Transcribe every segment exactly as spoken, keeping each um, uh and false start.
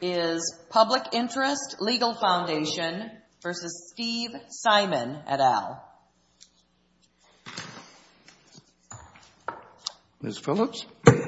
is Public Interest Legal Foundation versus Steve Simon et al. Miz Phillips?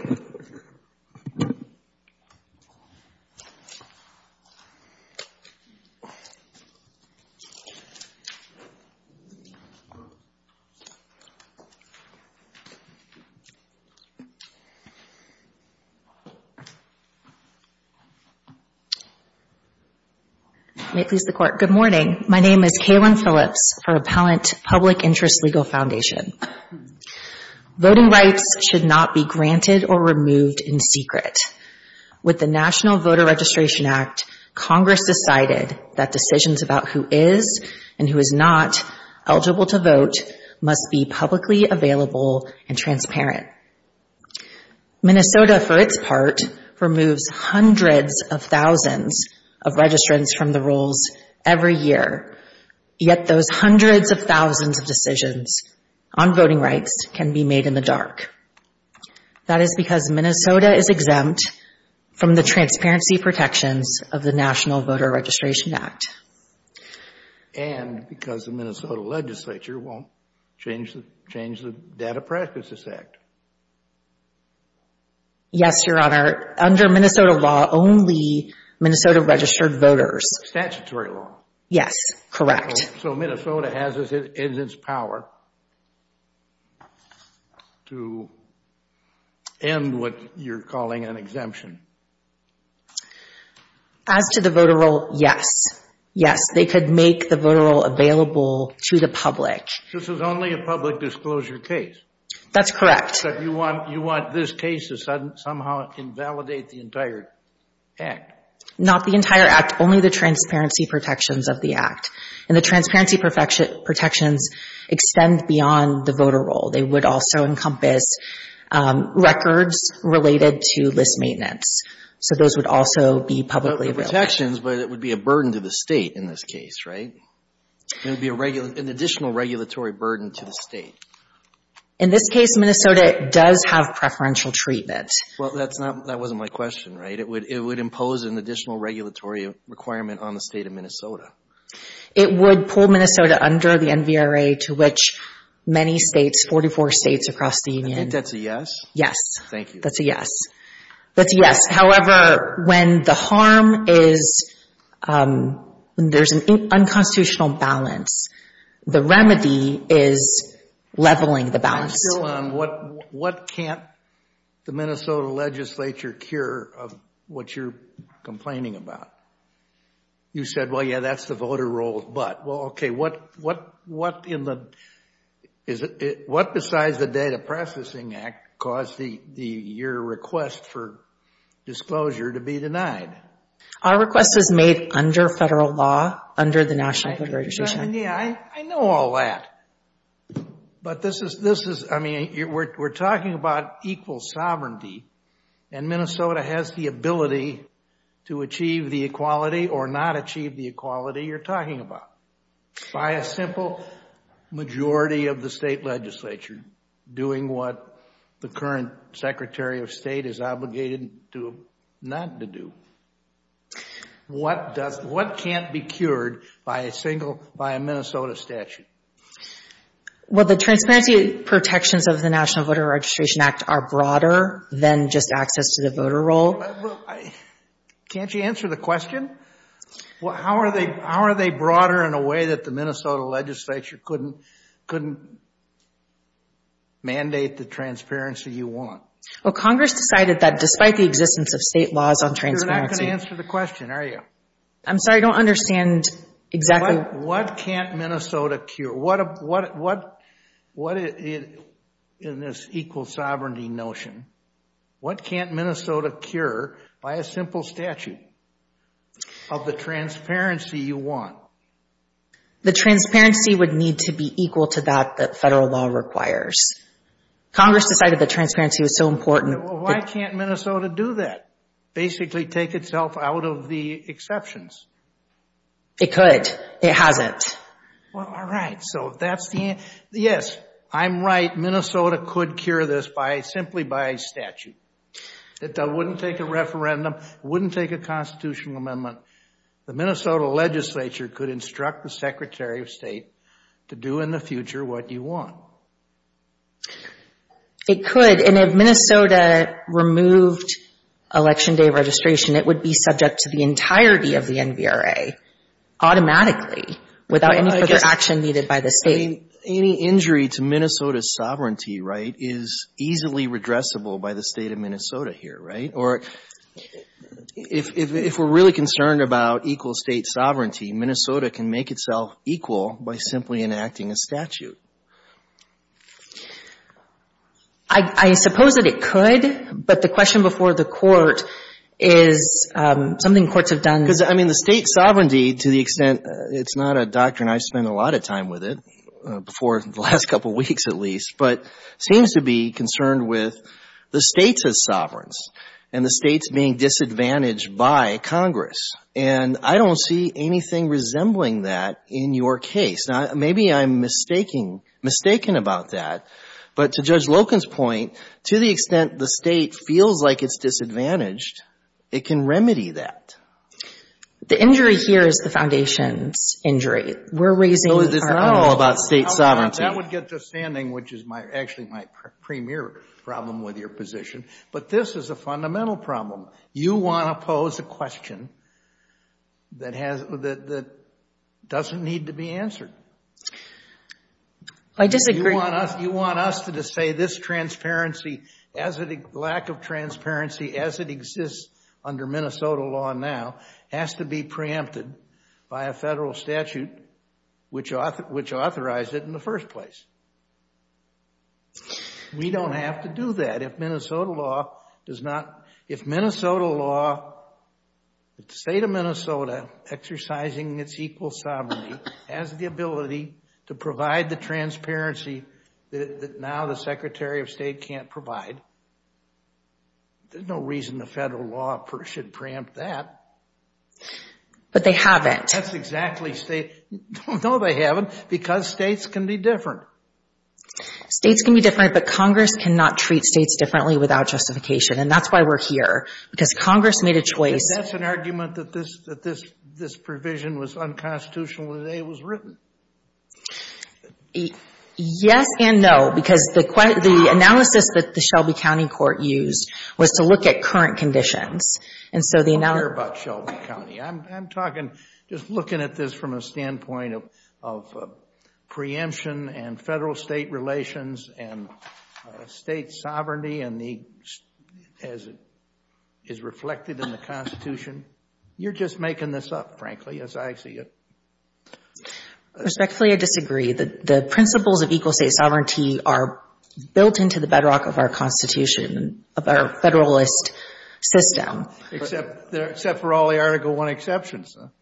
May it please the Court. Good morning. My name is Kaylin Phillips for Appellant Public Interest Legal Foundation. Voting rights should not be granted or removed in secret. With the National Voter Registration Act, Congress decided that decisions about who is and who is not eligible to vote must be publicly available and transparent. Minnesota, for its part, removes hundreds of thousands of registrants from the rolls every year, yet those hundreds of thousands of decisions on voting rights can be made in the dark. That is because Minnesota is exempt from the transparency protections of the National Voter Registration Act. And because the Minnesota legislature won't change the, change the Data Practices Act. Yes, Your Honor. Under Minnesota law, only Minnesota registered voters. Statutory law. Yes, correct. So, so Minnesota has it in its power to end what you're calling an exemption. As to the voter roll, yes. Yes, they could make the voter roll available to the public. This is only a public disclosure case. That's correct. But you want, you want this case to sudden, somehow invalidate the entire act. Not the entire act, only the transparency protections of the act. And the transparency protections extend beyond the voter roll. They would also encompass um, records related to list maintenance. So those would also be publicly the, the available. Protections, but it would be a burden to the state in this case, right? It would be a regular, an additional regulatory burden to the state. In this case, Minnesota does have preferential treatment. Well, that's not, that wasn't my question, right? It would, it would impose an additional regulatory requirement on the state of Minnesota. It would pull Minnesota under the N V R A, to which many states, forty-four states across the union. I think that's a yes. Yes. Thank you. That's a yes. That's a yes. However, when the harm is, um, when there's an unconstitutional balance, the remedy is leveling the balance. I'm still on what, what can't the Minnesota legislature cure of what you're complaining about? You said, well, yeah, that's the voter roll, but, well, okay, what, what, what in the, is it, it what besides the Data Processing Act caused the, the, your request for disclosure to be denied? Our request was made under federal law, under the National Voter Registration Act. Yeah, I, I know all that. But this is, this is, I mean, you're, we're, we're talking about equal sovereignty, and Minnesota has the ability to achieve the equality or not achieve the equality you're talking about by a simple majority of the state legislature doing what the current Secretary of State is obligated to not to do. What does, what can't be cured by a single, by a Minnesota statute? Well, the transparency protections of the National Voter Registration Act are broader than just access to the voter roll. Well, I, can't you answer the question? Well, how are they, how are they broader in a way that the Minnesota legislature couldn't, couldn't mandate the transparency you want? Well, Congress decided that despite the existence of state laws on transparency. You're not going to answer the question, are you? I'm sorry, I don't understand exactly. What, what can't Minnesota cure? What, what, what, what it, it, in this equal sovereignty notion, what can't Minnesota cure by a simple statute of the transparency you want? The transparency would need to be equal to that that federal law requires. Congress decided that transparency was so important. Well, why can't Minnesota do that? Basically take itself out of the exceptions. It could. It hasn't. Well, all right. So that's the, yes, I'm right. Minnesota could cure this by, simply by statute. It wouldn't take a referendum. It wouldn't take a constitutional amendment. The Minnesota legislature could instruct the Secretary of State to do in the future what you want. It could, and if Minnesota removed Election Day registration, it would be subject to the entirety of the N V R A automatically without well, any further guess, action needed by the state. I mean, any injury to Minnesota's sovereignty, right, is easily redressable by the state of Minnesota here, right? Or if, if, if we're really concerned about equal state sovereignty, Minnesota can make itself equal by simply enacting a statute. I, I suppose that it could, but the question before the court is um, something courts have done. Because, I mean, the state sovereignty, to the extent uh, it's not a doctrine I've spent a lot of time with it, uh, before the last couple of weeks at least, but seems to be concerned with the states as sovereigns and the states being disadvantaged by Congress. And I don't see anything resembling that in your case. Now, maybe I'm mistaking, mistaken about that. But to Judge Loken's point, to the extent the state feels like it's disadvantaged, it can remedy that. The injury here is the foundation's injury. We're raising so it's our not own. all about state sovereignty. That would get to standing, which is my actually my pr- premier problem with your position. But this is a fundamental problem. You want to pose a question that has that that doesn't need to be answered. I disagree. You want us, you want us to just say this transparency, as it, lack of transparency as it exists under Minnesota law now, has to be preempted by a federal statute which, author, which authorized it in the first place. We don't have to do that if Minnesota law does not, if Minnesota law, if the state of Minnesota exercising its equal sovereignty has the ability to provide the transparency that, that now the Secretary of State can't provide, there's no reason the federal law per, should preempt that. But they haven't. That's exactly state. No, they haven't, because states can be different. States can be different, but Congress cannot treat states differently without justification, and that's why we're here, because Congress made a choice. That's an argument that this that this this provision was unconstitutional the day it was written. Yes and no, because the the analysis that the Shelby County Court used was to look at current conditions, and so the I don't analysis. care about Shelby County. I'm I'm talking just looking at this from a standpoint of of uh, preemption and federal-state relations and uh, state sovereignty, and the as it is reflected in the Constitution. You're just making this up, frankly, as I see it. Respectfully, I disagree. The, the principles of equal state sovereignty are built into the bedrock of our Constitution, of our Federalist system. Except, there, except for all the Article One exceptions. Huh?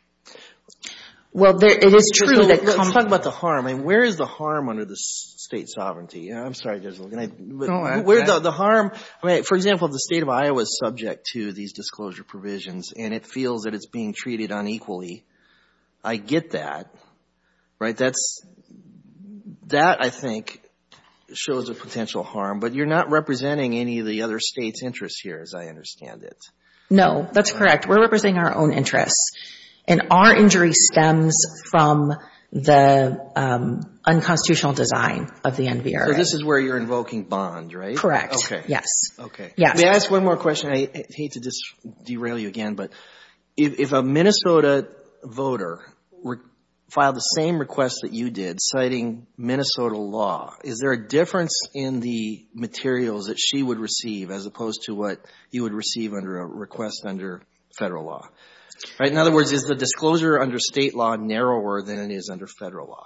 Well, there, it is true so, that... Let's com- talk about the harm. I mean, where is the harm under the state sovereignty? I'm sorry, Judge Logan. I, but no, I, where I, the, the harm... I mean, for example, if the state of Iowa is subject to these disclosure provisions and it feels that it's being treated unequally, I get that. Right, that's, that I think shows a potential harm, but you're not representing any of the other states' interests here, as I understand it. No, that's correct. We're representing our own interests, and our injury stems from the um, unconstitutional design of the N V R A. So this is where you're invoking bond, right? Correct. Okay. Yes. Okay. Yes. May I ask one more question? I hate to just derail you again, but if, if a Minnesota voter re- filed the same request that you did, citing Minnesota law, is there a difference in the materials that she would receive as opposed to what you would receive under a request under federal law? Right? In other words, is the disclosure under state law narrower than it is under federal law?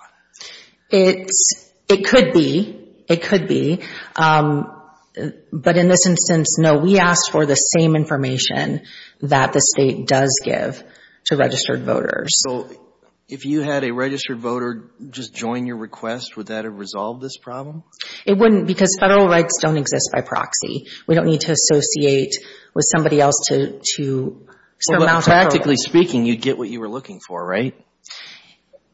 It's, it could be. It could be. Um, but in this instance, no, we asked for the same information that the state does give to registered voters. So if you had a registered voter just join your request, would that have resolved this problem? It wouldn't, because federal rights don't exist by proxy. We don't need to associate with somebody else to, to surmount well, but practically a program. speaking, you'd get what you were looking for, right?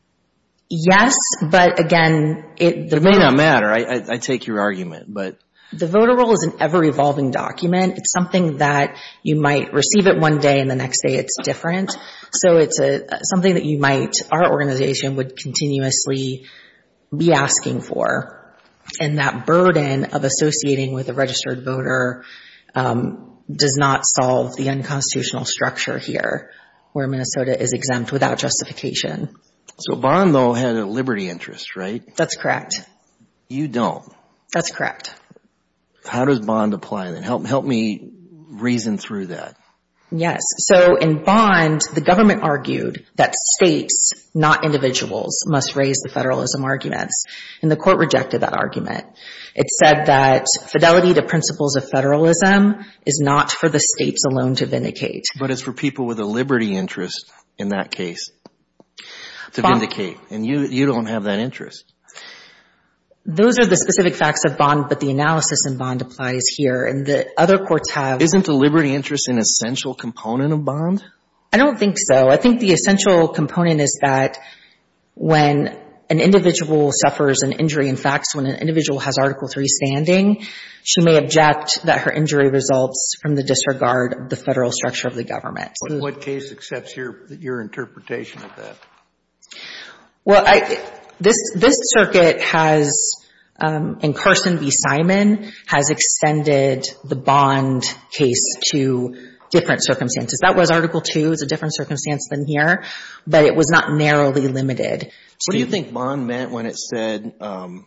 Yes, but again, it, the it may not matter. I, I, I take your argument, but The voter roll is an ever-evolving document. It's something that you might receive it one day and the next day it's different. So it's a something that you might, our organization would continuously be asking for. And that burden of associating with a registered voter um, does not solve the unconstitutional structure here, where Minnesota is exempt without justification. So Bond, though, had a liberty interest, right? That's correct. You don't. That's correct. How does Bond apply then? Help help me reason through that. Yes. So in Bond, the government argued that states, not individuals, must raise the federalism arguments, and the court rejected that argument. It said that fidelity to principles of federalism is not for the states alone to vindicate. But it's for people with a liberty interest in that case to Bond, vindicate, and you you don't have that interest. Those are the specific facts of Bond, but the analysis in Bond applies here, and the other courts have... Isn't the liberty interest an essential component of Bond? I don't think so. I think the essential component is that when an individual suffers an injury, in fact, when an individual has Article three standing, she may object that her injury results from the disregard of the federal structure of the government. What, what case accepts your your interpretation of that? Well, I... This this circuit has, um, in Carson v. Simon, has extended the Bond case to different circumstances. That was Article two. It's a different circumstance than here, but it was not narrowly limited. What do you think Bond meant when it said um,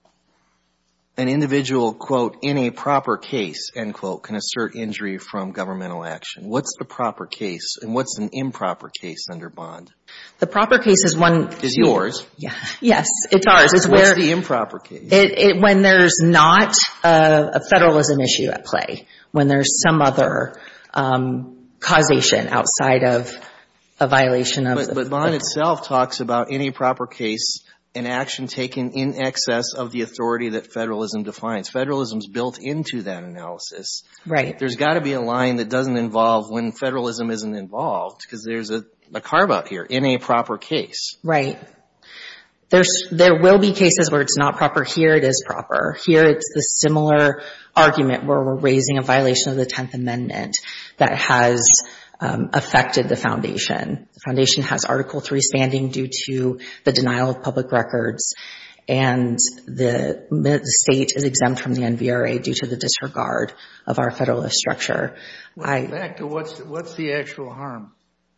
an individual, quote, in a proper case, end quote, can assert injury from governmental action? What's the proper case, and what's an improper case under Bond? The proper case is one... Is yours. Yeah. Yes, it's ours. It's What's where the improper case? It, it, when there's not a, a federalism issue at play, when there's some other um, causation outside of a violation of... But, the, but Bond of, itself talks about any proper case, an action taken in excess of the authority that federalism defines. Federalism's built into that analysis. Right. There's got to be a line that doesn't involve when federalism isn't involved, because there's a, a carve-out here, in a proper case. Right. There's, there will be cases where it's not proper. Here it is proper. Here it's the similar argument where we're raising a violation of the tenth Amendment that has um, affected the foundation. The foundation has Article three standing due to the denial of public records, and the, the state is exempt from the N V R A due to the disregard of our federalist structure. Well, I, back to what's what's the actual harm?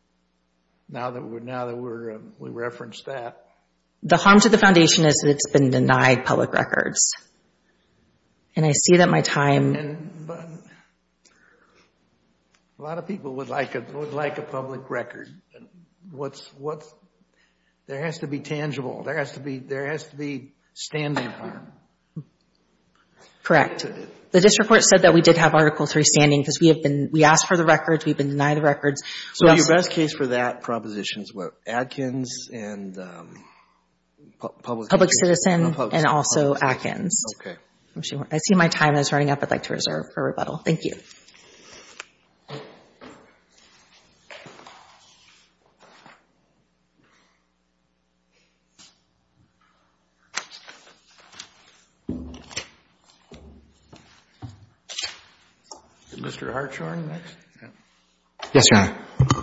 Now that we're now that we're uh, we referenced that. The harm to the foundation is that it's been denied public records. And I see that my time... And, but a lot of people would like a, would like a public record. What's, what's, there has to be tangible. There has to be, there has to be standing harm. Correct. The district court said that we did have Article three standing because we have been, we asked for the records, we've been denied the records. So your best case for that proposition is what? Adkins and... Um Public, public citizen oh, public, and also public Atkins. Okay. I'm sure. I see my time is running up. I'd like to reserve for rebuttal. Thank you. Is Mister Hartshorn next? Yeah. Yes, Your Honor.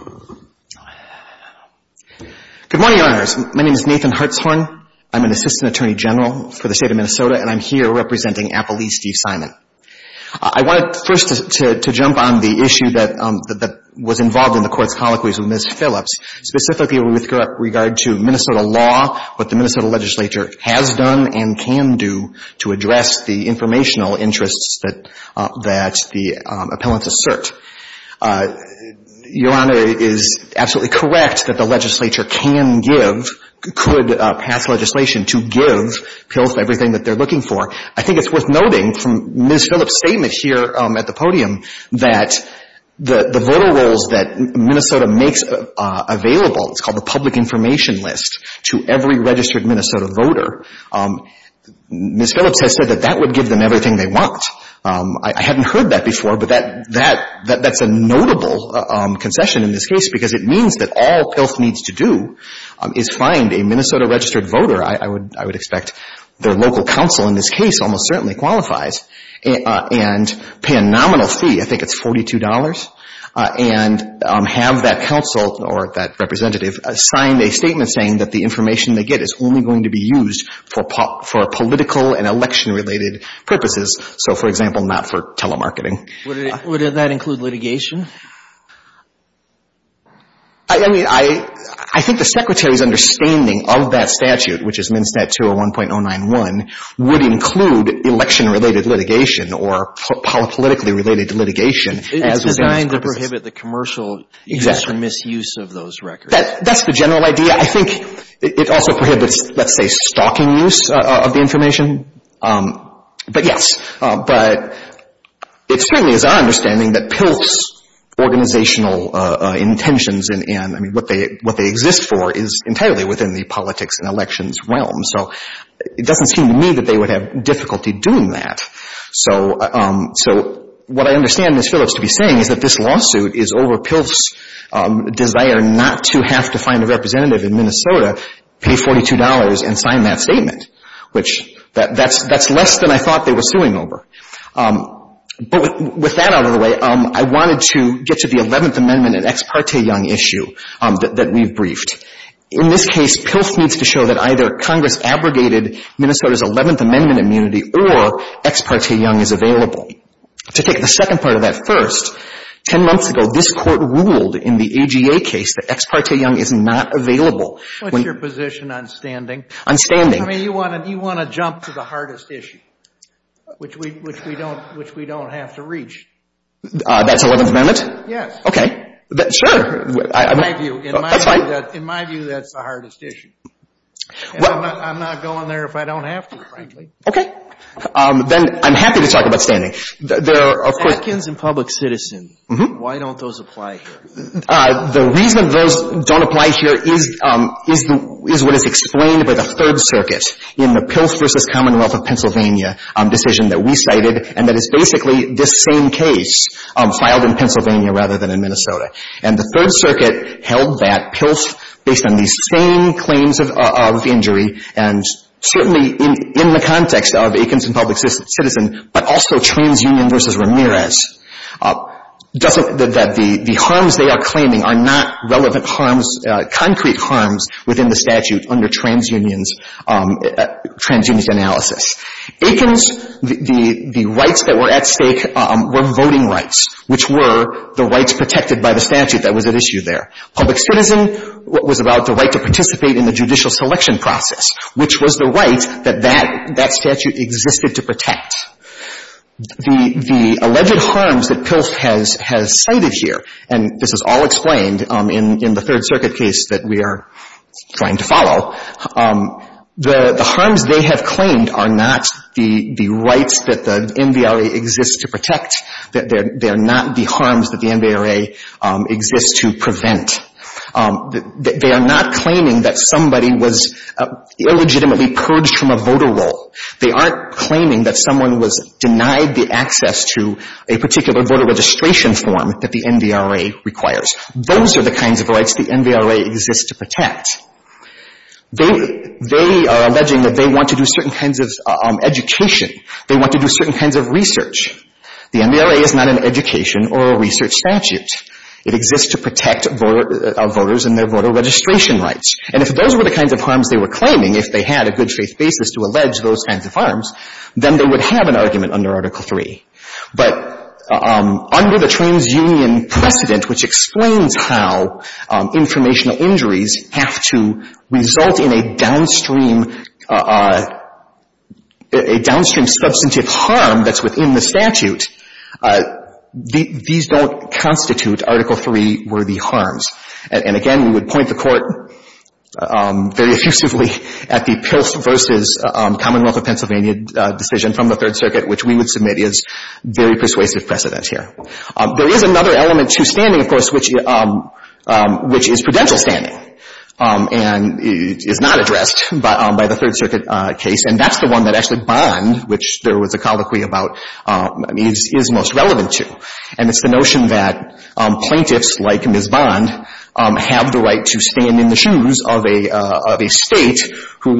Good morning, Your Honors. My name is Nathan Hartshorn. I'm an Assistant Attorney General for the state of Minnesota, and I'm here representing Appellee Steve Simon. Uh, I wanted first to, to, to jump on the issue that, um, that, that was involved in the court's colloquies with Miz Phillips, specifically with regard to Minnesota law, what the Minnesota legislature has done and can do to address the informational interests that, uh, that the um, appellants assert. Uh, Your Honor is absolutely correct that the legislature can give, could uh, pass legislation to give P I L F everything that they're looking for. I think it's worth noting from Miz Phillips' statement here um, at the podium that the, the voter rolls that Minnesota makes uh, available, it's called the public information list, to every registered Minnesota voter. Um, Miz Phillips has said that that would give them everything they want. Um, I, I hadn't heard that before, but that that, that that's a notable uh, um, concession in this case because it means that all P I L F needs to do um, is find a Minnesota registered voter. I, I would I would expect their local counsel in this case almost certainly qualifies, uh, and pay a nominal fee, I think it's forty-two dollars, uh, and um, have that counsel or that representative uh, sign a statement saying that the information they get is only going to be used for po- for political and election-related purposes. So, for example, not for telemarketing. Would, it, uh, would that include litigation? I, I mean, I I think the Secretary's understanding of that statute, which is MnStat two oh one point oh nine one, would include election-related litigation or po- politically related litigation. It's as designed to prohibit the commercial exactly. use or misuse of those records. That, that's the general idea. I think it, it also prohibits, let's say, stalking use uh, of the information. Um, but yes, uh, but it certainly is our understanding that P I L F's organizational uh, uh, intentions and, and I mean what they what they exist for is entirely within the politics and elections realm. So it doesn't seem to me that they would have difficulty doing that. So um, so what I understand Miz Phillips to be saying is that this lawsuit is over P I L F's um, desire not to have to find a representative in Minnesota, pay forty-two dollars, and sign that statement, which that that's that's less than I thought they were suing over. Um, But with, with that out of the way, um, I wanted to get to the eleventh Amendment and Ex parte Young issue um, that, that we've briefed. In this case, P I L F needs to show that either Congress abrogated Minnesota's eleventh Amendment immunity or Ex parte Young is available. To take the second part of that first, ten months ago, this Court ruled in the A G A case that Ex parte Young is not available. What's when, your position on standing? On standing. I mean, you want to you want to jump to the hardest issue. Which we which we don't which we don't have to reach. Uh, that's eleventh Amendment? Yes. Okay. That, sure. I, in my view, in uh, my that's view, fine. that, in my view, that's the hardest issue. And well, I'm not I'm not going there if I don't have to, frankly. Okay. Um, then I'm happy to talk about standing. There are, of course, Atkins and Public Citizen. Mm-hmm. Why don't those apply here? Uh, the reason those don't apply here is um, is the is what is explained by the Third Circuit in the P I L F versus Commonwealth of Pennsylvania um, decision that we cited, and that is basically this same case um, filed in Pennsylvania rather than in Minnesota. And the Third Circuit held that P I L F, based on these same claims of, uh, of injury, and certainly in, in the context of Atkins and Public Citizen, but also TransUnion versus Ramirez, uh, doesn't, that, that the, the harms they are claiming are not relevant harms, uh, concrete harms within the statute under TransUnion's, um, uh, TransUnion's analysis. Atkins, the, the, the rights that were at stake, um, were voting rights, which were the rights protected by the statute that was at issue there. Public Citizen was about the right to participate in the judicial selection process, which was the right that that, that statute existed to protect. The, the alleged harms that P I L F has, has cited here, and this is all explained, um, in, in the Third Circuit case that we are trying to follow, um, the, the harms they have claimed are not the, the rights that the N V R A exists to protect. They're, they're not the harms that the N V R A, um, exists to prevent. Um, they are not claiming that somebody was uh, illegitimately purged from a voter roll. They aren't claiming that someone was denied the access to a particular voter registration form that the N V R A requires. Those are the kinds of rights the N V R A exists to protect. They, they are alleging that they want to do certain kinds of um, education. They want to do certain kinds of research. The N V R A is not an education or a research statute. It exists to protect voter, uh, voters and their voter registration rights. And if those were the kinds of harms they were claiming, if they had a good faith basis to allege those kinds of harms, then they would have an argument under Article three. But um, under the TransUnion precedent, which explains how um, informational injuries have to result in a downstream uh, uh, a downstream substantive harm that's within the statute, uh, The, these don't constitute Article three worthy harms. And, and again, we would point the Court um, very effusively at the P I L F versus um, Commonwealth of Pennsylvania uh, decision from the Third Circuit, which we would submit is very persuasive precedent here. Um, there is another element to standing, of course, which um, um, which is prudential standing. Um, and is not addressed by, um, by the Third Circuit uh, case, and that's the one that actually Bond, which there was a colloquy about, um, is, is most relevant to. And it's the notion that um, plaintiffs like Miz Bond um, have the right to stand in the shoes of a uh, of a state whose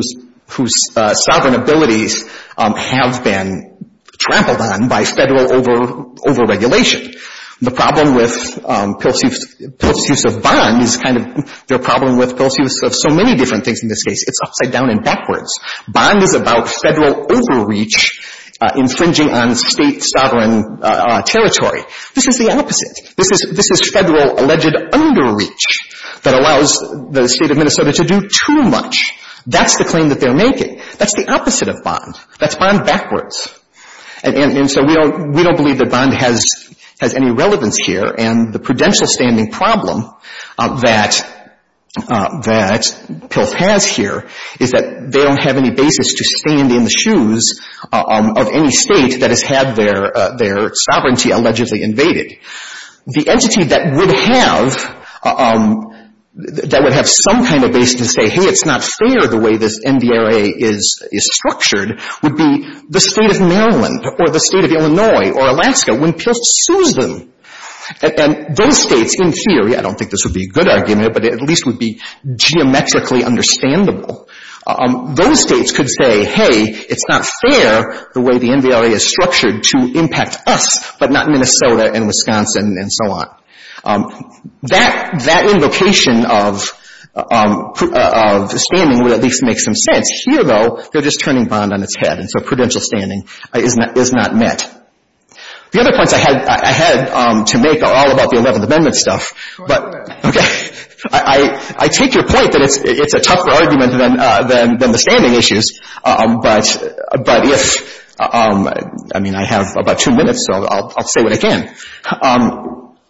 whose uh, sovereign abilities um, have been trampled on by federal over over-regulation. The problem with um, P I L F's use, P I L F's use of bond is kind of their problem with P I L F's use of so many different things in this case. It's upside down and backwards. Bond is about federal overreach uh, infringing on state sovereign uh, uh, territory. This is the opposite. This is this is federal alleged underreach that allows the state of Minnesota to do too much. That's the claim that they're making. That's the opposite of bond. That's bond backwards. And, and, and so we don't we don't believe that bond has has any relevance here, and the prudential standing problem uh, that uh, that P I L F has here is that they don't have any basis to stand in the shoes uh, um, of any state that has had their uh, their sovereignty allegedly invaded. The entity that would have uh, um, that would have some kind of basis to say, hey, it's not fair the way this N D R A is is structured, would be the state of Maryland or the state of Illinois or Alaska when P I L F sues them. And, and those states, in theory, I don't think this would be a good argument, but it at least would be geometrically understandable. Um, those states could say, hey, it's not fair the way the N D R A is structured to impact us, but not Minnesota and Wisconsin and so on. Um, that that invocation of um, pr- uh, of standing would at least make some sense. Here, though, they're just turning bond on its head, and so prudential standing uh, is not is not met. The other points I had I had um, to make are all about the eleventh Amendment stuff. But okay, I, I I take your point that it's it's a tougher argument than uh, than than the standing issues. Um, but but if um, I mean I have about two minutes, so I'll I'll say what I can. Um,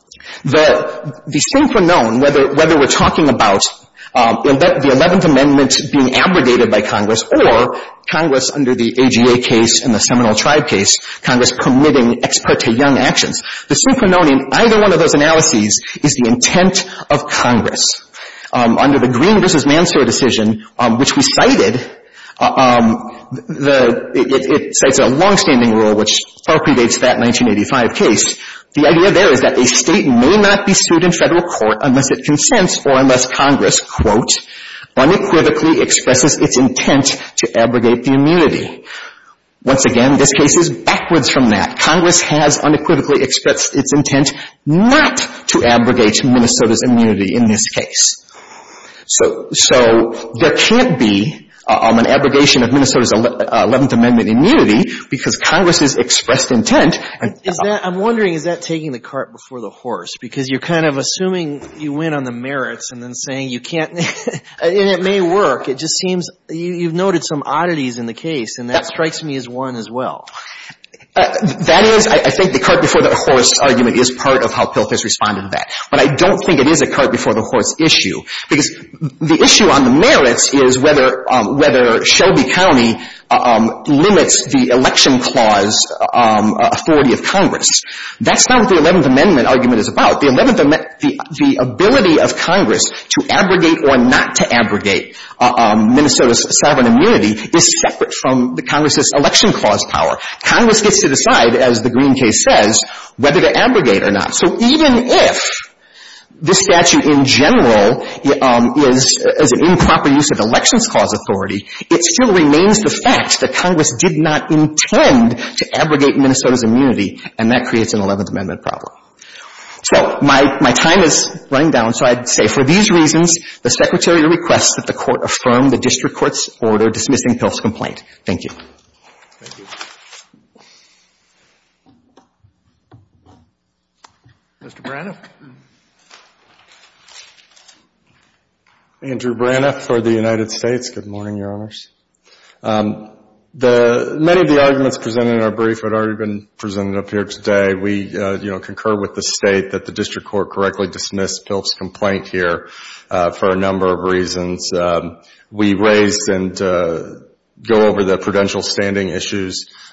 The, the sine qua non, whether, whether we're talking about um, the eleventh Amendment being abrogated by Congress or Congress under the A G A case and the Seminole Tribe case, Congress permitting ex parte Young actions, the sine qua non in either one of those analyses is the intent of Congress. Um, under the Green versus Mansour decision, um, which we cited, uh, um, the, it, it cites a longstanding rule which far predates that nineteen eighty-five case. The idea there is that a state may not be sued in federal court unless it consents or unless Congress, quote, unequivocally expresses its intent to abrogate the immunity. Once again, this case is backwards from that. Congress has unequivocally expressed its intent not to abrogate Minnesota's immunity in this case. So, so there can't be Um, an abrogation of Minnesota's eleventh Amendment immunity because Congress's expressed intent. And, is that, I'm wondering, is that taking the cart before the horse? Because you're kind of assuming you win on the merits and then saying you can't, and it may work. It just seems, you, you've noted some oddities in the case, and that strikes me as one as well. Uh, that is, I, I think the cart before the horse argument is part of how P I L F has responded to that. But I don't think it is a cart before the horse issue, because the issue on the merits is whether um, whether Shelby County uh, um, limits the election clause um, authority of Congress. That's not what the eleventh Amendment argument is about. The eleventh Amendment, the, the ability of Congress to abrogate or not to abrogate uh, um, Minnesota's sovereign immunity is separate from the Congress's election clause power. Congress gets to decide, as the Green case says, whether to abrogate or not. So even if this statute in general um, is, is an improper use of elections clause authority, it still remains the fact that Congress did not intend to abrogate Minnesota's immunity, and that creates an eleventh Amendment problem. So my, my time is running down, so I'd say for these reasons, the Secretary requests that the Court affirm the District Court's order dismissing P I L F's complaint. Thank you. Thank you. Mister Braniff? Andrew Braniff for the United States. Good morning, Your Honors. Um, the, many of the arguments presented in our brief had already been presented up here today. We, uh, you know, concur with the State that the District Court correctly dismissed P I L F's complaint here uh, for a number of reasons. Um, we raised and uh, go over the prudential standing issues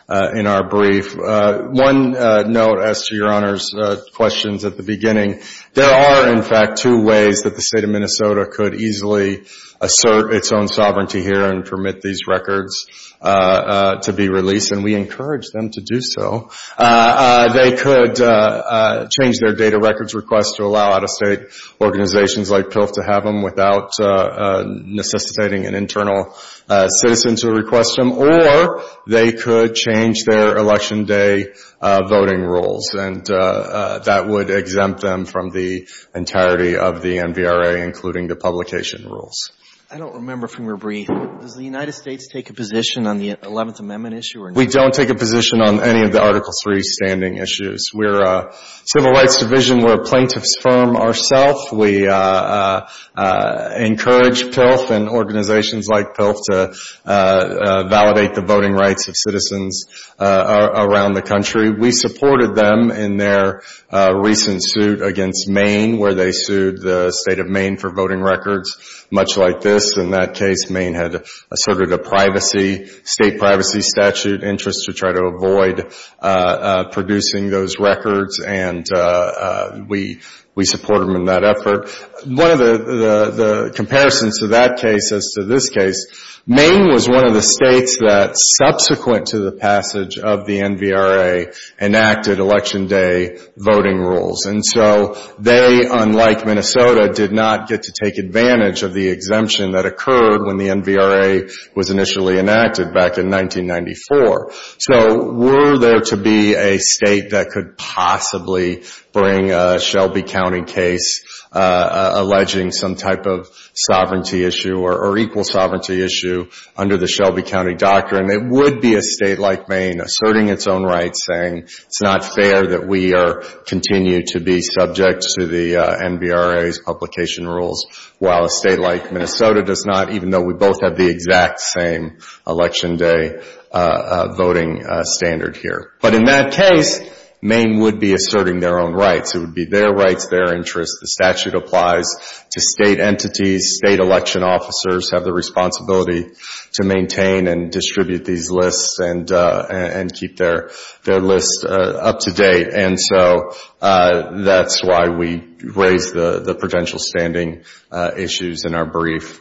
uh, in our brief. Uh, one uh, note as to Your Honor's uh, questions at the beginning, there are, in fact, two ways that the state of Minnesota could easily assert its own sovereignty here and permit these records uh, uh, to be released, and we encourage them to do so. Uh, uh, they could uh, uh, change their data records request to allow out-of-state organizations like P I L F to have them without uh, uh, necessitating an internal uh, citizen to request them, or they could change their election day uh, voting rules, and uh, uh, that would exempt them from the entirety of the N V R A, including the publication rules. I don't remember from your brief. Does the United States take a position on the eleventh Amendment issue or not? We don't take a position on any of the Article three standing issues. We're a civil rights division. We're a plaintiff's firm ourselves. We uh, uh, uh, encourage P I L F and organizations like P I L F to uh, uh, validate the voting rights of citizens uh, around the country. We supported them in their uh, recent suit against Maine, where they sued the state of Maine for voting records, much like this. In that case, Maine had asserted a privacy, state privacy statute interest to try to avoid uh, uh, producing those records, and uh, uh, we we support them in that effort. One of the, the, the comparisons to that case as to this case, Maine was one of the states that, subsequent to the passage of the N V R A, enacted election day voting rules. And so they, unlike Minnesota, did not get to take advantage of the exemption that occurred when the N V R A was initially enacted back in nineteen ninety-four. So were there to be a state that could possibly bring a Shelby County case uh, uh, alleging some type of sovereignty issue or, or equal sovereignty issue under the Shelby County Doctrine, it would be a state like Maine asserting its own rights, saying it's not fair that we are continue to be subject to the uh, N V R A's publication rules, while a state like Minnesota does not, even though we both have the exact same election day uh, uh, voting uh, standard here. But in that case, Maine would be asserting their own rights. It would be their rights, their interests. The statute applies to state entities. State election officers have the responsibility to maintain and distribute these lists and uh, and keep their their list uh, up to date. And so uh, that's why we raise the the prudential standing uh, issues in our brief.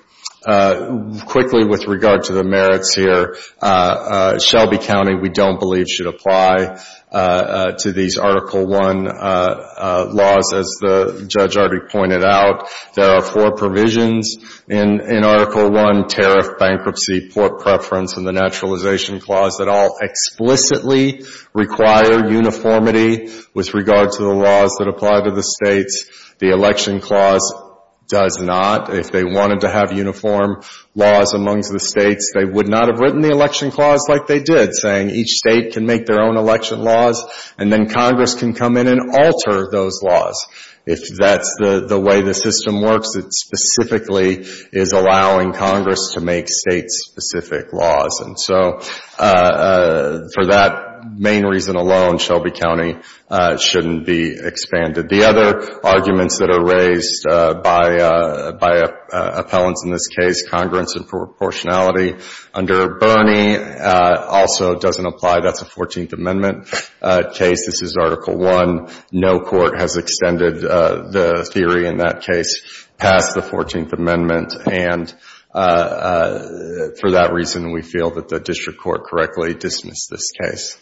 Uh, quickly with regard to the merits here, uh, uh, Shelby County we don't believe should apply uh, uh, to these Article one uh, uh, laws, as the judge already pointed out. There are four provisions in, in Article one, tariff, bankruptcy, port preference, and the naturalization clause that all explicitly require uniformity with regard to the laws that apply to the states. The election clause does not. If they wanted to have uniform laws amongst the states, they would not have written the election clause like they did, saying each state can make their own election laws, and then Congress can come in and alter those laws. If that's the, the way the system works, it specifically is allowing Congress to make state-specific laws. And so uh, uh, for that main reason alone, Shelby County uh, shouldn't be expanded. The other arguments that are raised uh, by uh, by uh, appellants in this case, congruence and proportionality under Bernie, uh, also doesn't apply. That's a fourteenth Amendment uh, case. This is Article one. No court has extended uh, the theory in that case past the fourteenth Amendment, and uh, uh, for that reason, we feel that the district court correctly dismissed this case.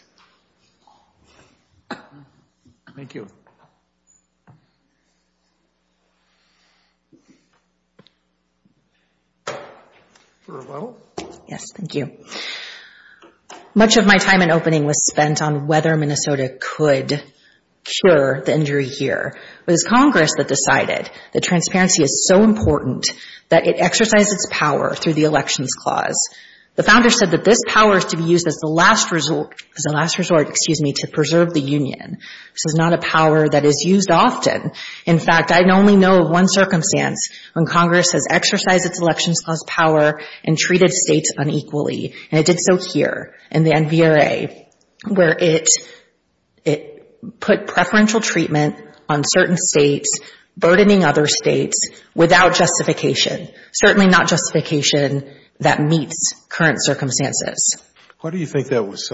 Thank you. For a vote? Yes, thank you. Much of my time in opening was spent on whether Minnesota could cure the injury here. It was Congress that decided that transparency is so important that it exercised its power through the Elections Clause. The founders said that this power is to be used as the last resort, as a last resort, excuse me, to preserve the Union. This is not a power that is used often. In fact, I only know of one circumstance when Congress has exercised its Elections Clause power and treated states unequally. And it did so here in the N V R A, where it, it put preferential treatment on certain states, burdening other states without justification. Certainly not justification that meets current circumstances. Why do you think that was so?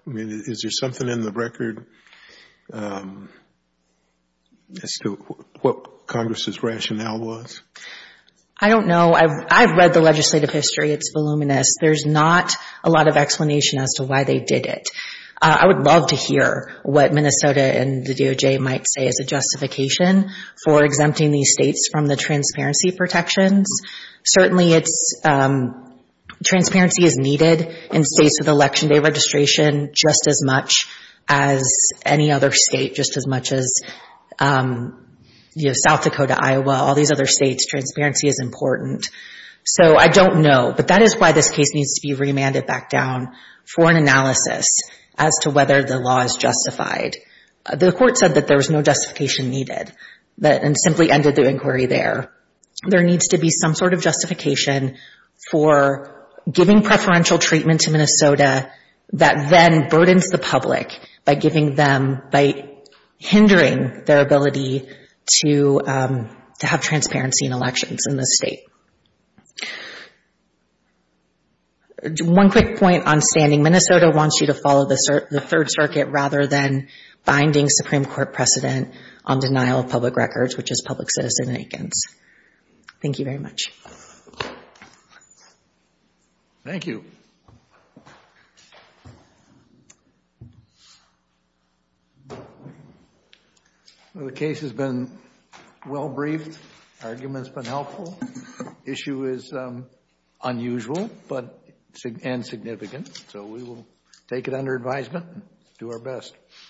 I mean, is there something in the record um, as to what Congress's rationale was? I don't know. I've, I've read the legislative history. It's voluminous. There's not a lot of explanation as to why they did it. Uh, I would love to hear what Minnesota and the D O J might say as a justification for exempting these states from the transparency protections. Certainly it's, um, transparency is needed in states with election day registration just as much as any other state, just as much as, um, you know, South Dakota, Iowa, all these other states, transparency is important. So I don't know, but that is why this case needs to be remanded back down for an analysis as to whether the law is justified. Uh, the court said that there was no justification needed, that and simply ended the inquiry there. There needs to be some sort of justification for giving preferential treatment to Minnesota that then burdens the public by giving them, by hindering their ability to um, to have transparency in elections in the state. One quick point on standing. Minnesota wants you to follow the, cir- the Third Circuit rather than binding Supreme Court precedent on denial of public records, which is Public Citizen Aikens. Thank you very much. Thank you. Well, the case has been well briefed. Argument's been helpful. Issue is um, unusual, but and significant. So we will take it under advisement and do our best.